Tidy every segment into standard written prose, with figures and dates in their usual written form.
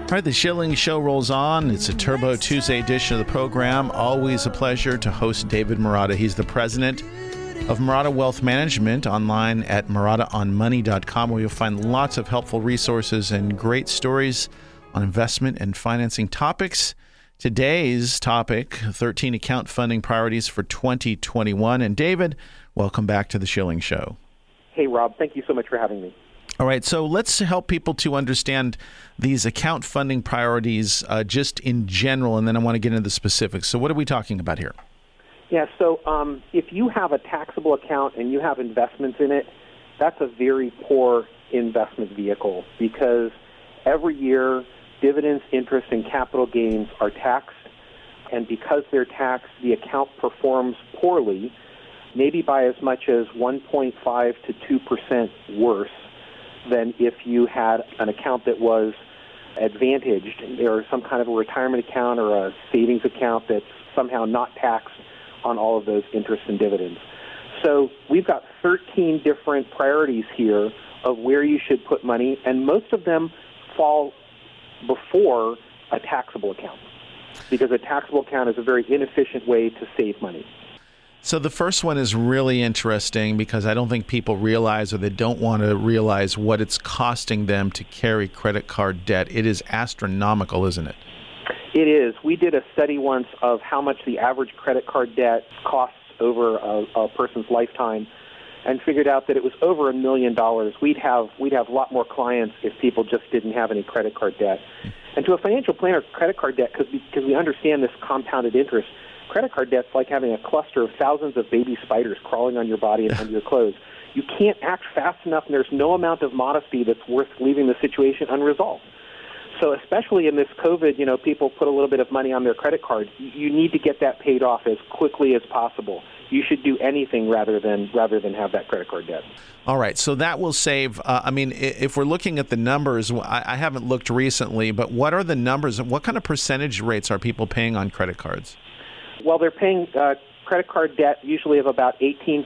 All right, the Schilling Show rolls on. It's a Turbo Tuesday edition of the program. Always a pleasure to host David Marotta. He's the president of Marotta Wealth Management, online at marottaonmoney.com, where you'll find lots of helpful resources and great stories on investment and financing topics. Today's topic, 13 account funding priorities for 2021. And David, welcome back to the Schilling Show. Hey, Rob. Thank you so much for having me. All right, so let's help people to understand these account funding priorities just in general, and then I want to get into the specifics. So what are we talking about here? Yeah, so if you have a taxable account and you have investments in it, that's a very poor investment vehicle because every year dividends, interest, and capital gains are taxed, and because they're taxed, the account performs poorly, maybe by as much as 1.5 to 2% worse than if you had an account that was advantaged, or some kind of a retirement account or a savings account that's somehow not taxed on all of those interest and dividends. So we've got 13 different priorities here of where you should put money, and most of them fall before a taxable account, because a taxable account is a very inefficient way to save money. So the first one is really interesting because I don't think people realize, or they don't want to realize, what it's costing them to carry credit card debt. It is astronomical, isn't it? It is. We did a study once of how much the average credit card debt costs over a person's lifetime, and figured out that it was over $1 million. We'd have a lot more clients if people just didn't have any credit card debt. And to a financial planner, credit card debt, because we understand this compounded interest, credit card debt's like having a cluster of thousands of baby spiders crawling on your body and under your clothes. You can't act fast enough, and there's no amount of modesty that's worth leaving the situation unresolved. So especially in this COVID, people put a little bit of money on their credit card. You need to get that paid off as quickly as possible. You should do anything rather than have that credit card debt. All right, so that will save. If we're looking at the numbers, I haven't looked recently, but what are the numbers? What kind of percentage rates are people paying on credit cards? Well, they're paying credit card debt usually of about 18%.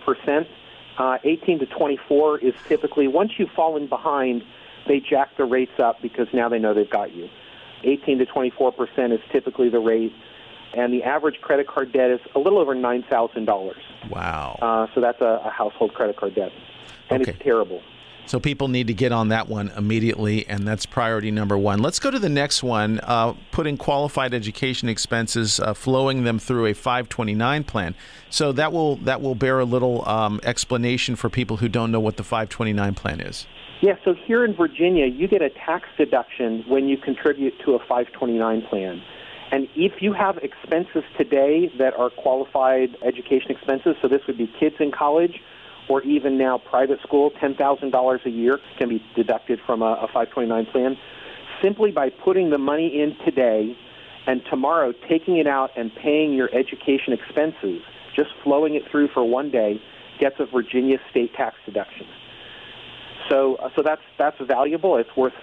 18 to 24 is typically, once you've fallen behind, they jack the rates up because now they know they've got you. 18 to 24% is typically the rate, and the average credit card debt is a little over $9,000. Wow. So that's a household credit card debt, and Okay. It's terrible. So people need to get on that one immediately, and that's priority number one. Let's go to the next one, putting qualified education expenses, flowing them through a 529 plan. So that will bear a little explanation for people who don't know what the 529 plan is. Yeah, so here in Virginia, you get a tax deduction when you contribute to a 529 plan. And if you have expenses today that are qualified education expenses, so this would be kids in college, or even now private school, $10,000 a year can be deducted from a 529 plan. Simply by putting the money in today and tomorrow taking it out and paying your education expenses, just flowing it through for one day, gets a Virginia state tax deduction. So that's valuable. It's worth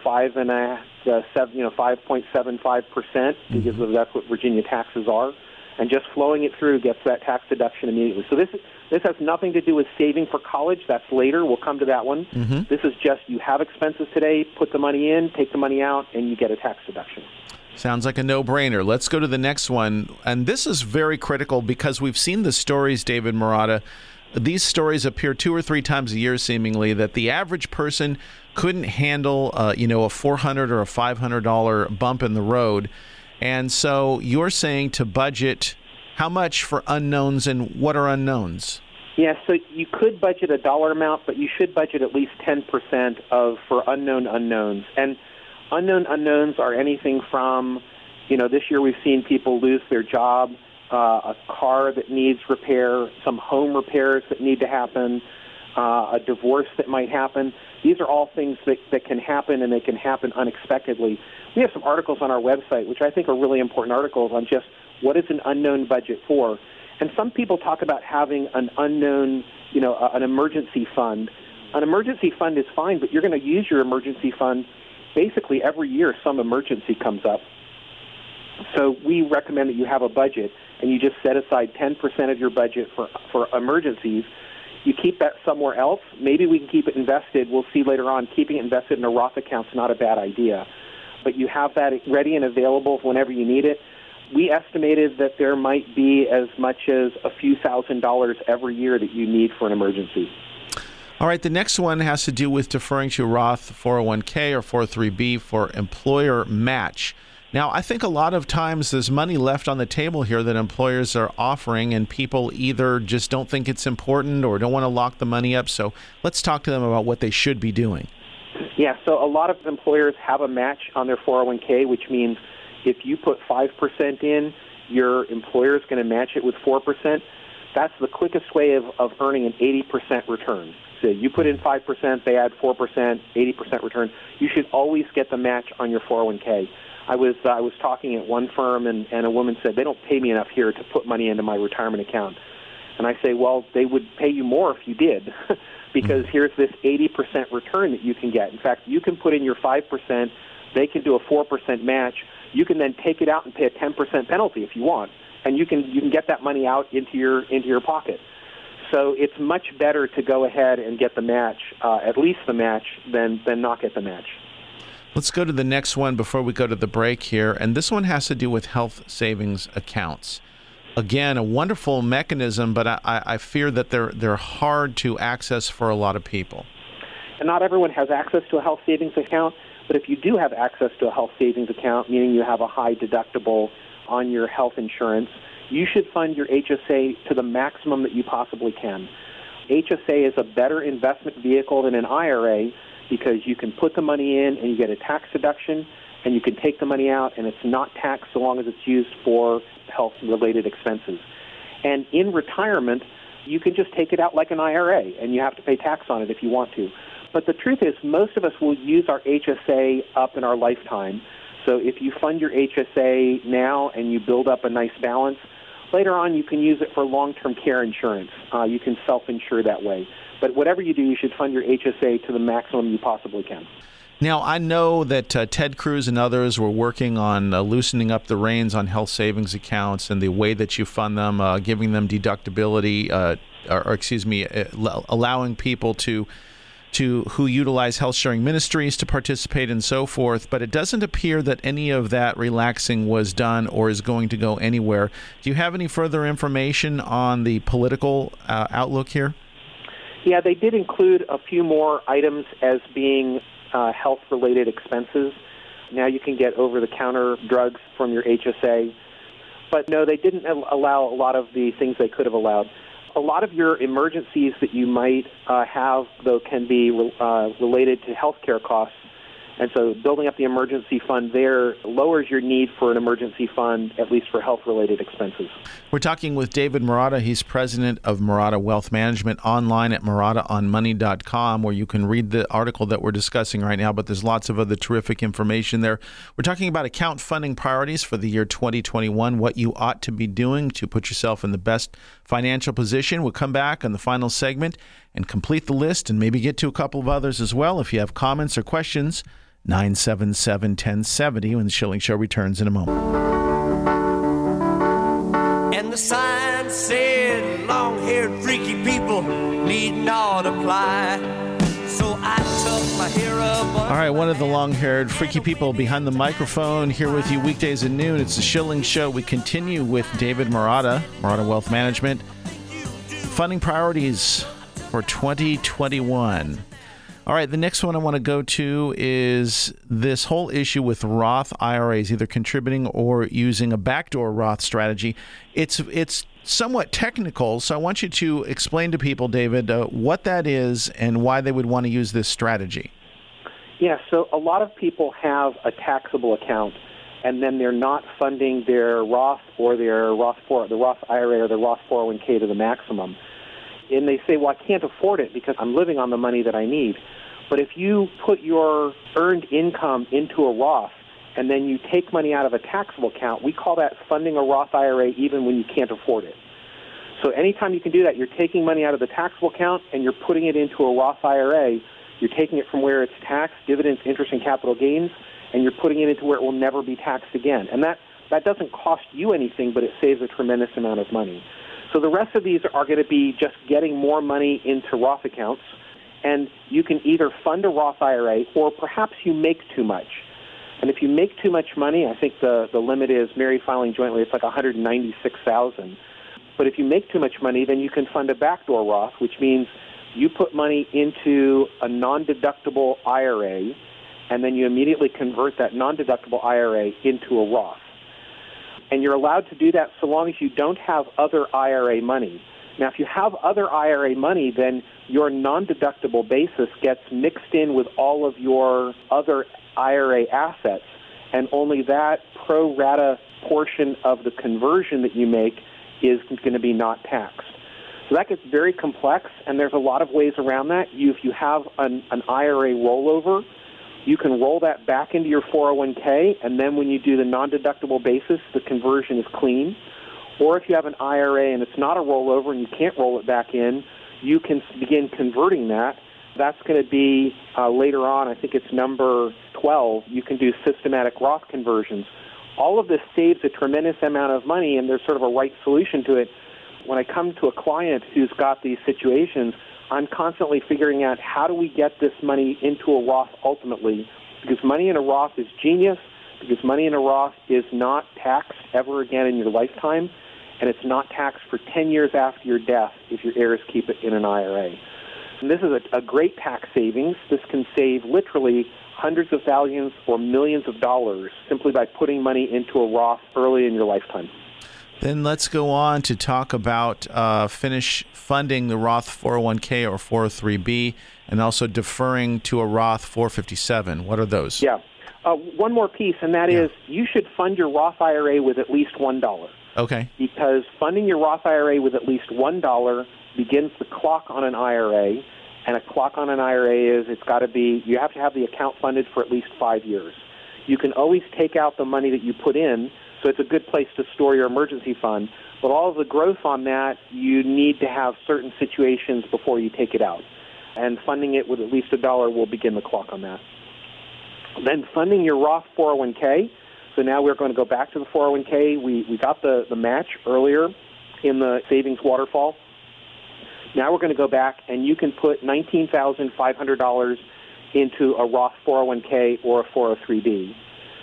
5.75% because that's what Virginia taxes are. And just flowing it through gets that tax deduction immediately. So this has nothing to do with saving for college. That's later. We'll come to that one. Mm-hmm. This is just you have expenses today, put the money in, take the money out, and you get a tax deduction. Sounds like a no-brainer. Let's go to the next one. And this is very critical because we've seen the stories, David Marotta. These stories appear 2 or 3 times a year, seemingly, that the average person couldn't handle, a $400 or a $500 bump in the road. And so you're saying to budget how much for unknowns, and what are unknowns? Yeah, so you could budget a dollar amount, but you should budget at least 10% for unknown unknowns. And unknown unknowns are anything from, this year we've seen people lose their job, a car that needs repair, some home repairs that need to happen, a divorce that might happen. These are all things that can happen, and they can happen unexpectedly. We have some articles on our website, which I think are really important articles on just what is an unknown budget for. And some people talk about having an unknown, an emergency fund. An emergency fund is fine, but you're going to use your emergency fund basically every year some emergency comes up. So we recommend that you have a budget, and you just set aside 10% of your budget for emergencies. You keep that somewhere else. Maybe we can keep it invested. We'll see later on. Keeping it invested in a Roth account is not a bad idea. but you have that ready and available whenever you need it. We estimated that there might be as much as a few $1,000s every year that you need for an emergency. All right, the next one has to do with deferring to Roth 401k or 403b for employer match. Now, I think a lot of times there's money left on the table here that employers are offering, and people either just don't think it's important or don't want to lock the money up. So let's talk to them about what they should be doing. Yeah, so a lot of employers have a match on their 401k, which means if you put 5% in, your employer is going to match it with 4%. That's the quickest way of earning an 80% return. So you put in 5%, they add 4%, 80% return. You should always get the match on your 401k. I was talking at one firm, and a woman said, they don't pay me enough here to put money into my retirement account. And I say, well, they would pay you more if you did, because here's this 80% return that you can get. In fact, you can put in your 5%, they can do a 4% match. You can then take it out and pay a 10% penalty if you want, and you can get that money out into your pocket. So it's much better to go ahead and get the match, at least the match, than not get the match. Let's go to the next one before we go to the break here, and this one has to do with health savings accounts. Again, a wonderful mechanism, but I fear that they're hard to access for a lot of people. And not everyone has access to a health savings account, but if you do have access to a health savings account, meaning you have a high deductible on your health insurance, you should fund your HSA to the maximum that you possibly can. HSA is a better investment vehicle than an IRA because you can put the money in and you get a tax deduction, and you can take the money out and it's not taxed so long as it's used for health-related expenses. And in retirement, you can just take it out like an IRA, and you have to pay tax on it if you want to. But the truth is, most of us will use our HSA up in our lifetime. So if you fund your HSA now and you build up a nice balance, later on you can use it for long-term care insurance. You can self-insure that way. But whatever you do, you should fund your HSA to the maximum you possibly can. Now, I know that Ted Cruz and others were working on loosening up the reins on health savings accounts and the way that you fund them, giving them deductibility, allowing people to who utilize health sharing ministries to participate and so forth. But it doesn't appear that any of that relaxing was done or is going to go anywhere. Do you have any further information on the political outlook here? Yeah, they did include a few more items as being health-related expenses. Now you can get over-the-counter drugs from your HSA. But no, they didn't allow a lot of the things they could have allowed. A lot of your emergencies that you might have, though, can be related to health care costs. And so building up the emergency fund there lowers your need for an emergency fund, at least for health-related expenses. We're talking with David Marotta. He's president of Marotta Wealth Management, online at MarottaOnMoney.com, where you can read the article that we're discussing right now, but there's lots of other terrific information there. We're talking about account funding priorities for the year 2021, what you ought to be doing to put yourself in the best financial position. We'll come back on the final segment and complete the list and maybe get to a couple of others as well. If you have comments or questions, 977-1070 when the Schilling Show returns in a moment. And the sign said, long-haired freaky people need not apply. So I took my hair up. All right, one of the long-haired freaky people behind the microphone here with you weekdays at noon. It's the Schilling Show. We continue with David Marotta, Marotta Wealth Management. Funding priorities for 2021. All right, the next one I want to go to is this whole issue with Roth IRAs, either contributing or using a backdoor Roth strategy. It's somewhat technical, so I want you to explain to people, David, what that is and why they would want to use this strategy. Yeah, so a lot of people have a taxable account, and then they're not funding their Roth or their the Roth IRA or the Roth 401k to the maximum. And they say, well, I can't afford it because I'm living on the money that I need. But if you put your earned income into a Roth and then you take money out of a taxable account, we call that funding a Roth IRA even when you can't afford it. So anytime you can do that, you're taking money out of the taxable account and you're putting it into a Roth IRA. You're taking it from where it's taxed, dividends, interest, and capital gains, and you're putting it into where it will never be taxed again. And that doesn't cost you anything, but it saves a tremendous amount of money. So the rest of these are going to be just getting more money into Roth accounts, and you can either fund a Roth IRA or perhaps you make too much. And if you make too much money, I think the limit is married filing jointly, it's like $196,000. But if you make too much money, then you can fund a backdoor Roth, which means you put money into a non-deductible IRA, and then you immediately convert that non-deductible IRA into a Roth. And you're allowed to do that so long as you don't have other IRA money. Now, if you have other IRA money, then your non-deductible basis gets mixed in with all of your other IRA assets, and only that pro rata portion of the conversion that you make is going to be not taxed. So that gets very complex, and there's a lot of ways around that. If you have an IRA rollover, you can roll that back into your 401k, and then when you do the non-deductible basis, the conversion is clean. Or if you have an IRA and it's not a rollover and you can't roll it back in, you can begin converting that. That's going to be later on, I think it's number 12, you can do systematic Roth conversions. All of this saves a tremendous amount of money, and there's sort of a right solution to it. When I come to a client who's got these situations, I'm constantly figuring out how do we get this money into a Roth ultimately, because money in a Roth is genius, because money in a Roth is not taxed ever again in your lifetime, and it's not taxed for 10 years after your death if your heirs keep it in an IRA. And this is a great tax savings. This can save literally hundreds of thousands or millions of dollars simply by putting money into a Roth early in your lifetime. Then let's go on to talk about finish funding the Roth 401k or 403b, and also deferring to a Roth 457. What are those? Yeah. One more piece, and that is you should fund your Roth IRA with at least $1. Okay. Because funding your Roth IRA with at least $1 begins the clock on an IRA, and a clock on an IRA is you have to have the account funded for at least 5 years. You can always take out the money that you put in, so it's a good place to store your emergency fund. But all of the growth on that, you need to have certain situations before you take it out. And funding it with at least $1 will begin the clock on that. Then funding your Roth 401k. So now we're going to go back to the 401k. We got the match earlier in the savings waterfall. Now we're going to go back, and you can put $19,500 into a Roth 401k or a 403b.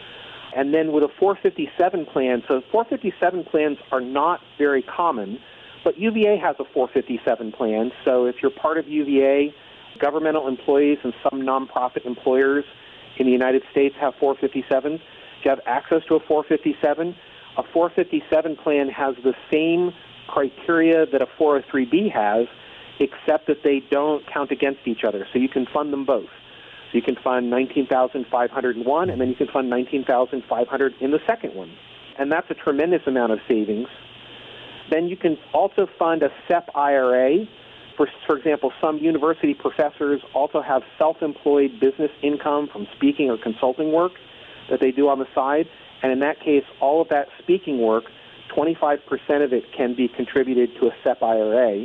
And then with a 457 plan, so 457 plans are not very common, but UVA has a 457 plan. So if you're part of UVA, governmental employees and some nonprofit employers in the United States have 457s. If you have access to a 457, a 457 plan has the same criteria that a 403b has, except that they don't count against each other. So you can fund them both. So you can fund $19,500 in one, and then you can fund $19,500 in the second one. And that's a tremendous amount of savings. Then you can also fund a SEP IRA. For example, some university professors also have self-employed business income from speaking or consulting work that they do on the side. And in that case, all of that speaking work, 25% of it can be contributed to a SEP IRA.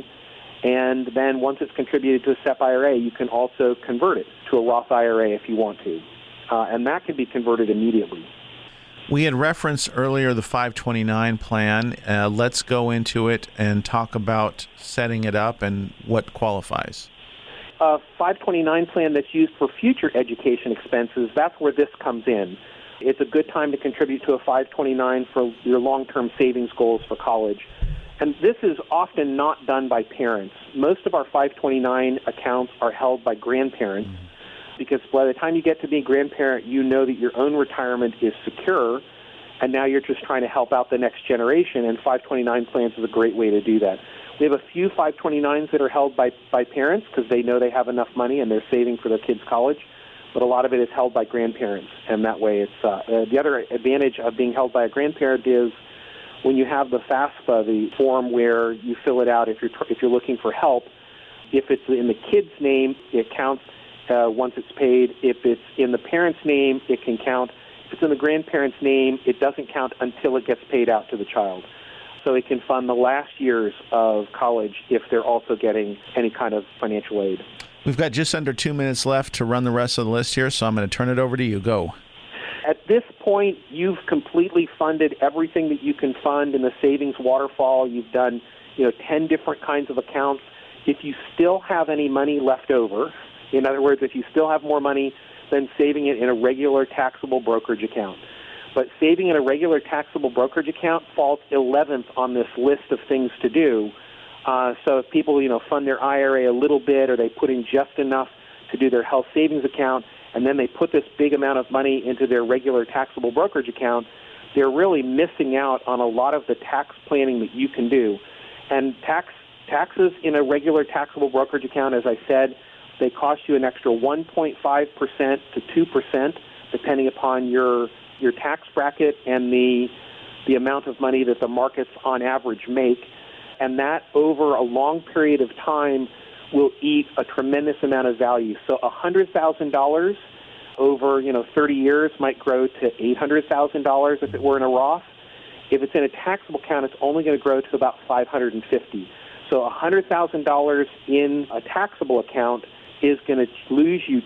And then once it's contributed to a SEP IRA, you can also convert it to a Roth IRA if you want to. And that can be converted immediately. We had referenced earlier the 529 plan. Let's go into it and talk about setting it up and what qualifies. A 529 plan that's used for future education expenses, that's where this comes in. It's a good time to contribute to a 529 for your long-term savings goals for college. And this is often not done by parents. Most of our 529 accounts are held by grandparents because by the time you get to be a grandparent, you know that your own retirement is secure, and now you're just trying to help out the next generation, and 529 plans is a great way to do that. We have a few 529s that are held by parents because they know they have enough money and they're saving for their kids' college, but a lot of it is held by grandparents, and that way it's the other advantage of being held by a grandparent is when you have the FAFSA, the form where you fill it out if you're looking for help, if it's in the kid's name, it counts once it's paid. If it's in the parent's name, it can count. If it's in the grandparent's name, it doesn't count until it gets paid out to the child. So it can fund the last years of college if they're also getting any kind of financial aid. We've got just under 2 minutes left to run the rest of the list here, so I'm going to turn it over to you. Go. At this point, you've completely funded everything that you can fund in the savings waterfall. You've done, 10 different kinds of accounts. If you still have any money left over, in other words, if you still have more money than saving it in a regular taxable brokerage account. But saving in a regular taxable brokerage account falls 11th on this list of things to do. So if people, fund their IRA a little bit, or they put in just enough to do their health savings account, and then they put this big amount of money into their regular taxable brokerage account, they're really missing out on a lot of the tax planning that you can do. And taxes in a regular taxable brokerage account, as I said, they cost you an extra 1.5% to 2%, depending upon your tax bracket and the amount of money that the markets on average make. And that, over a long period of time, will eat a tremendous amount of value. So $100,000 over 30 years might grow to $800,000 if it were in a Roth. If it's in a taxable account, it's only going to grow to about $550,000. So $100,000 in a taxable account is going to lose you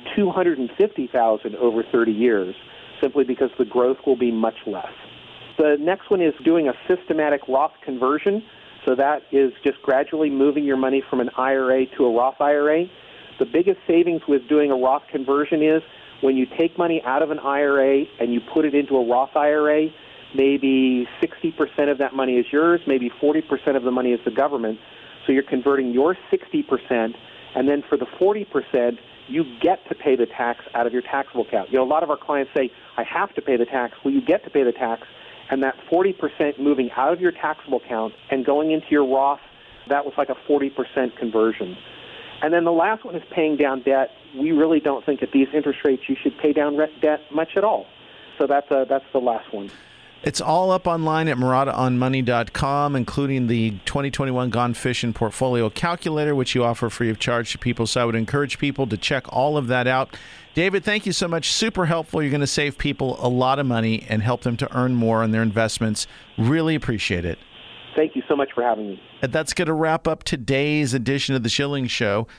$250,000 over 30 years, simply because the growth will be much less. The next one is doing a systematic Roth conversion. So that is just gradually moving your money from an IRA to a Roth IRA. The biggest savings with doing a Roth conversion is when you take money out of an IRA and you put it into a Roth IRA, maybe 60% of that money is yours, maybe 40% of the money is the government. So you're converting your 60%, and then for the 40%, you get to pay the tax out of your taxable account. A lot of our clients say, I have to pay the tax. Well, you get to pay the tax. And that 40% moving out of your taxable account and going into your Roth, that was like a 40% conversion. And then the last one is paying down debt. We really don't think at these interest rates you should pay down debt much at all. So that's the last one. It's all up online at MurataOnMoney.com, including the 2021 Gone Fishing Portfolio Calculator, which you offer free of charge to people. So I would encourage people to check all of that out. David, thank you so much. Super helpful. You're going to save people a lot of money and help them to earn more on their investments. Really appreciate it. Thank you so much for having me. And that's going to wrap up today's edition of The Schilling Show.